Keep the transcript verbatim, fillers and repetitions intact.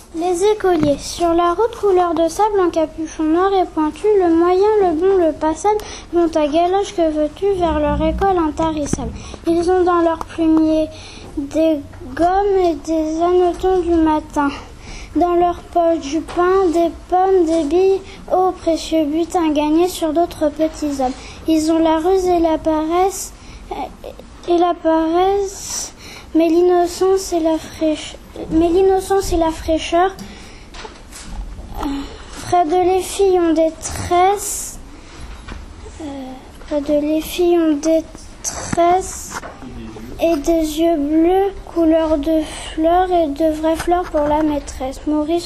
Les écoliers. Sur la route couleur de sable, un capuchon noir et pointu, le moyen, le bon, le passable, vont à galoche que veux-tu vers leur école intarissable. Ils ont dans leur plumier des gommes et des hannetons du matin. Dans leur poche du pain, des pommes, des billes, ô précieux butin gagné sur d'autres petits hommes. Ils ont la ruse et la paresse, et la paresse, mais l'innocence et la fraîcheur. Mais l'innocence et la fraîcheur. Euh, près de les filles ont des tresses. Euh, près de les filles ont des tresses et des yeux bleus, couleur de fleurs et de vraies fleurs pour la maîtresse. Maurice